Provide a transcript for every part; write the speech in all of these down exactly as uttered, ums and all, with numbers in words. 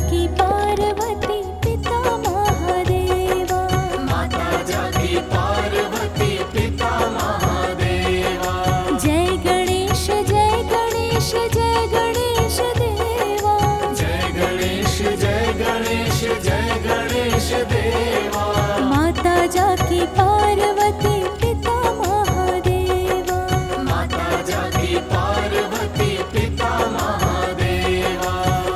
जाकी पार्वती पिता महादेवा। माता जाकी पार्वती पिता महादेवा। जय गणेश जय गणेश जय गणेश देवा। जय गणेश जय गणेश जय गणेश देवा। माता जाकी पार्वती पिता महादेवा। माता जाकी पार्वती पिता महादेवा।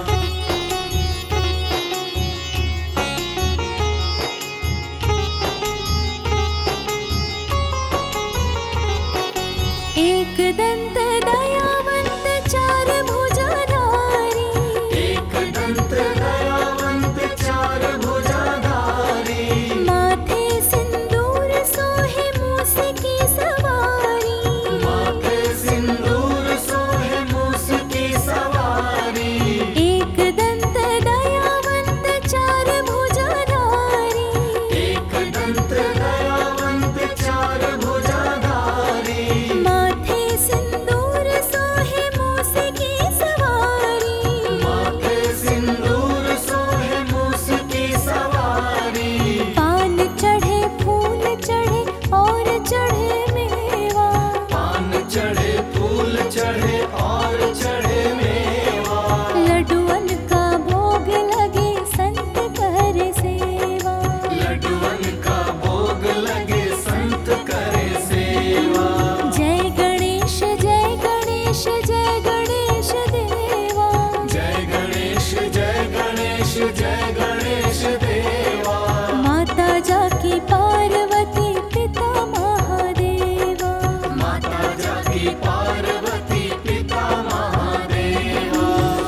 एक दंत दयावंत चार भुजाधारी। एक दंत दयावंत चार भुजाधारी। माथे सिंदूर सोहे मूस की सवारी। माथे सिंदूर सोहे मूस की सवारी। एक दंत दयावंत चार भुजाधारी। एक दंत दयावंत चार भुजाधारी। माथे सिंदूर सोहे मूस की सवारी। माथे सिंदूर सोहे मूस की सवारी। पान चढ़े फूल चढ़े और चढ़े मेवा। पान चढ़े फूल चढ़े और चढ़े मेवा। लड्डुअन का भोग लगे संत कर सेवा। लड्डुअन का भोग लगे संत करे सेवा। जय गणेश जय गणेश जय गणेश देवा। जय गणेश जय गणेश जय गणेश देवा। माता जाकी पार्वती पिता महादेवा। माता जाकी पार्वती पिता महादेवा।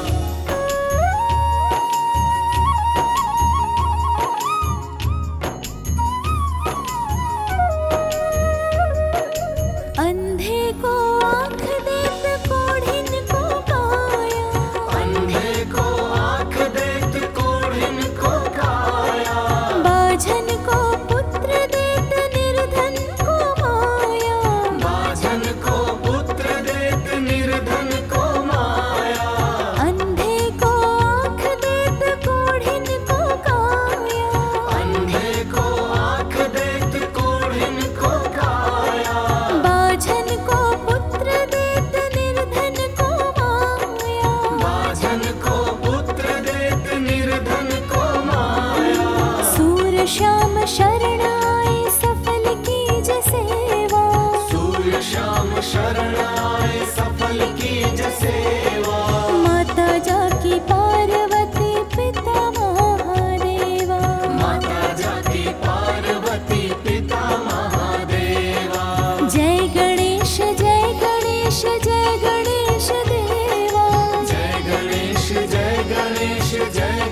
अंधे को आँख देत कोढ़िन को काया। अंधे को आँख देत कोढ़िन को काया। बाझन को पुत्र देत निर्धन को माया। बाझन को पुत्र देत निर्धन को माया। अंधे को आँख देत कोढ़िन को काया। अंधे को आँख देत कोढ़िन को काया। बाझन को पुत्र देत निर्धन को माया। बाझन को पुत्र देत निर्धन को माया। सूर श्याम शरण आए सफल कीज सेवा। सूर्य श्याम शरण आए सफल कीज सेवा। माता जाकी पार्वती पिता महादेवा। माता जाकी पार्वती पिता महादेवा। जय गणेश जय गणेश जय गणेश देवा। जय गणेश जय गणेश जय